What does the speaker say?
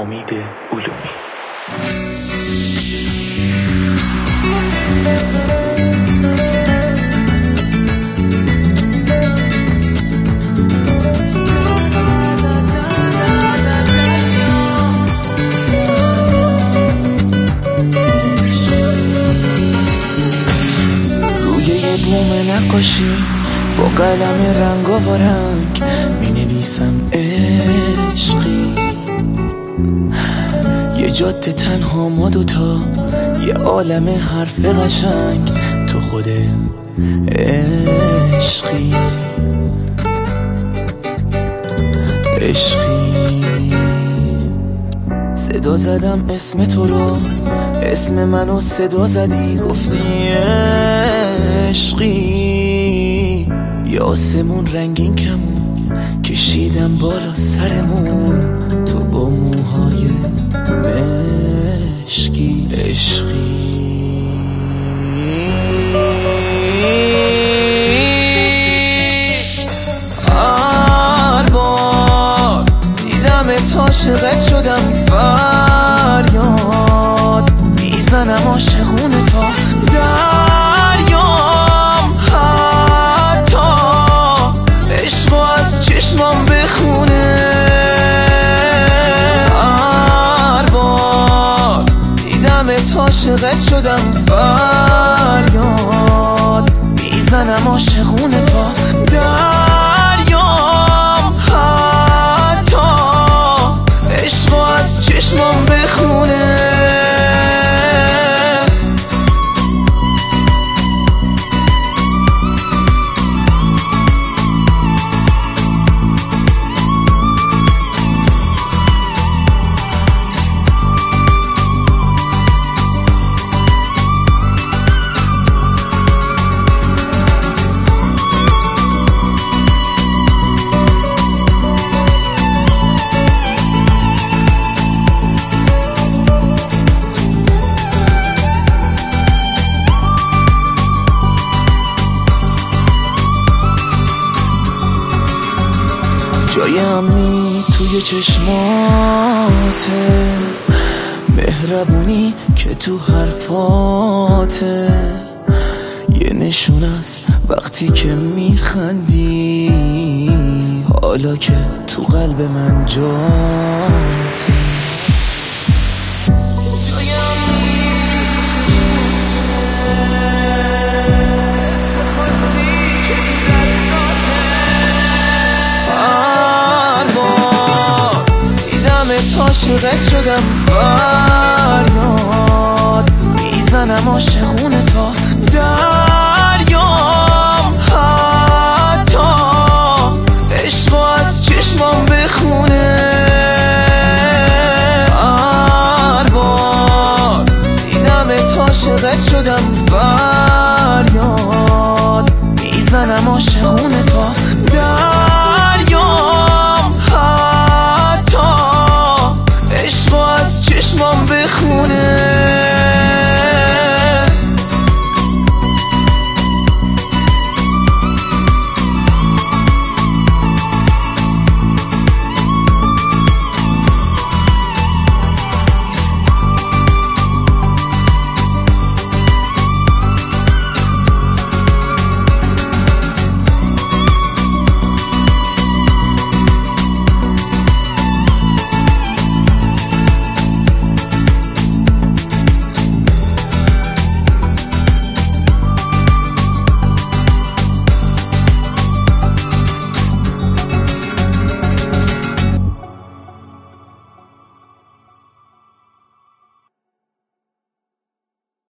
امید علومی. روی یه بوم نقاشی با قلم رنگ و رنگ می نویسم عشقی، یه جاده تنها ما دوتا، یه عالم حرف قشنگ، تو خود عشقی. صدا زدم اسم تو رو، اسم منو صدا زدی، گفتی عشقی. یه آسمون رنگین کمون کشیدم بالا سرمون، تو با موهای مشکی. هر بار دیدمت عاشقت شدم، فریاد میزنم عاشقونه تا دریام، حتی عشق از چشمام بخونه. هر بار دیدمت عاشقت شدم، فریاد میزنم عاشقونه تا دریام، حتی عشق از چشمام بخونه. جای امنی توی چشماته، مهربونی که تو حرفاته، یه نشون است وقتی که میخندی، حالا که تو قلب من جاته. عاشقت شدم، فریاد میزنم عاشقونه تا دریام، حتی عشق از چشمام بخونه.